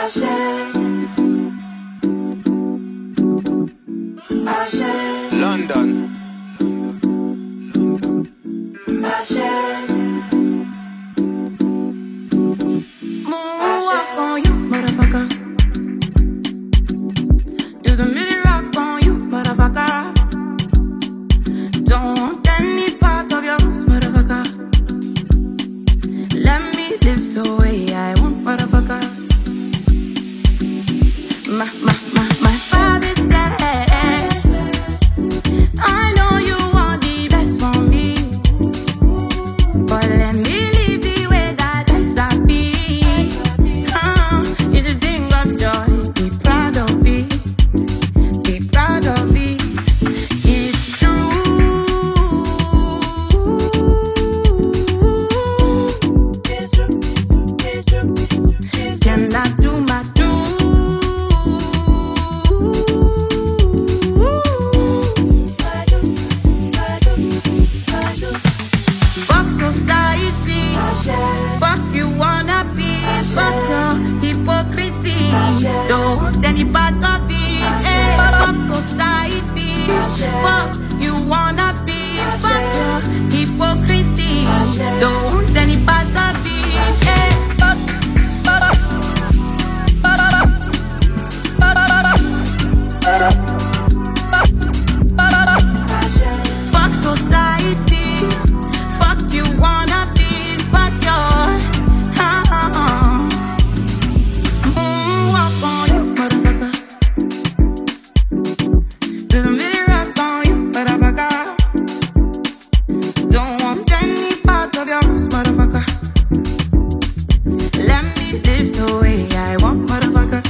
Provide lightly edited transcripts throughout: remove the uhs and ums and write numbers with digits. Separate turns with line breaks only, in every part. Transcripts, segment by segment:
London.
Moonwalk on you, motherfucker. Do the mini rock on you, motherfucker. Don't want any part of your roots, motherfucker. Let me live the way I want, motherfucker. My father said, I know you want the best for me, but let me live the way that I start be. It's a thing of joy, be proud of me, be proud of me. It's true. Can I do my do? Fuck society, fuck you wanna be, fuck your hypocrisy, don't want any part of it. Hey, fuck society, fuck you wanna be, fuck your hypocrisy, don't want any part of it. Hey, fuck society, fuck you wanna be, fuck your moonwalk on you, motherfucker. Do the mini rock on you, motherfucker. Don't want any part of your roots, motherfucker. Let me live the way I want, motherfucker.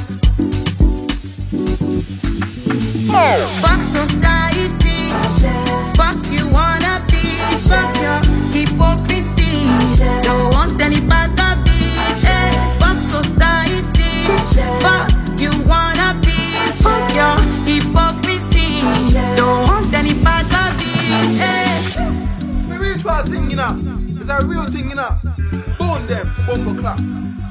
Fuck society, fuck you wanna be, fuck your hypocrisy, don't want any part of it. Hey, fuck society, fuck you wanna be, fuck your hypocrisy, don't want any part of it. Hey.
Spiritual thing, you know. It's a real thing, you know. Bone them, bumper clap.